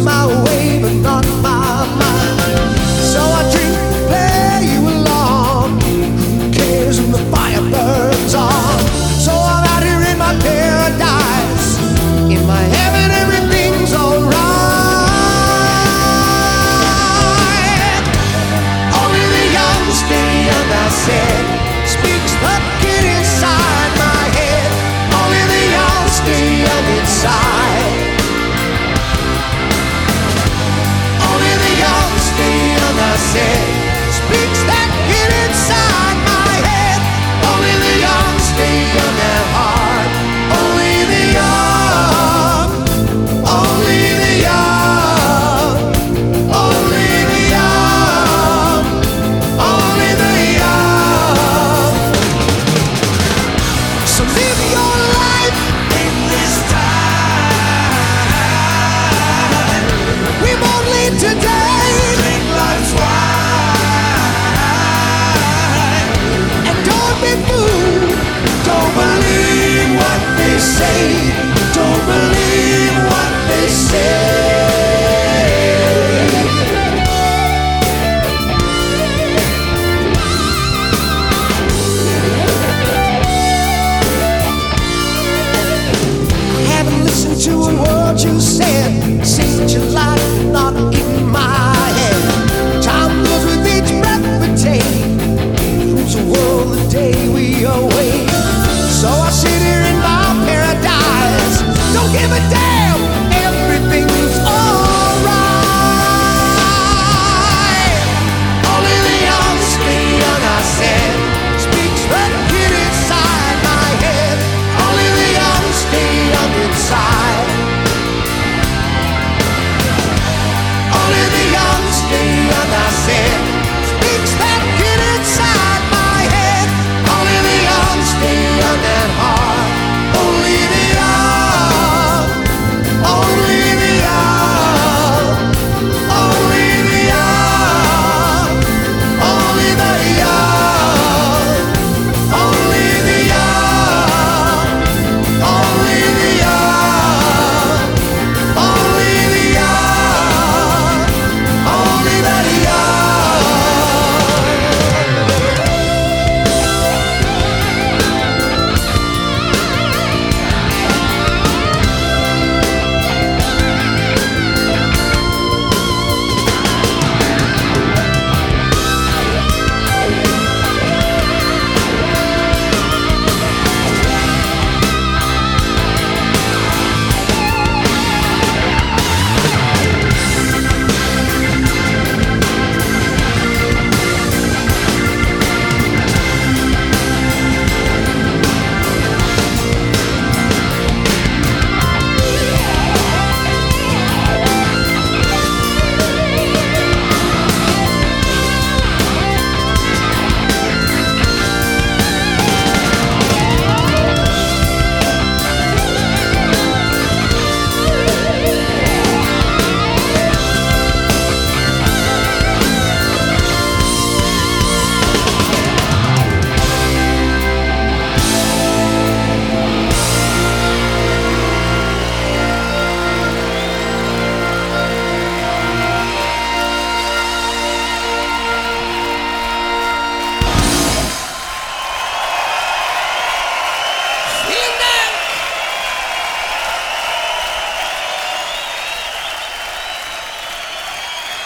my way, but not my mind. So I drink, play you along. Who cares when the fire burns on? So I'm out here in my paradise, in my heaven, everything's alright. Only the young stay young, I said, speaks the kid inside my head. Only the young stay young inside. Only the young stay young, I said, speaks that kid inside my head. Only the young stay young at heart. Only the young, only the young, only the young, only the young. So live your life in this time. We won't leave today. Drink life's wine. And don't be fooled. Don't believe what they say. Don't believe what they say. I haven't listened to a word you said since you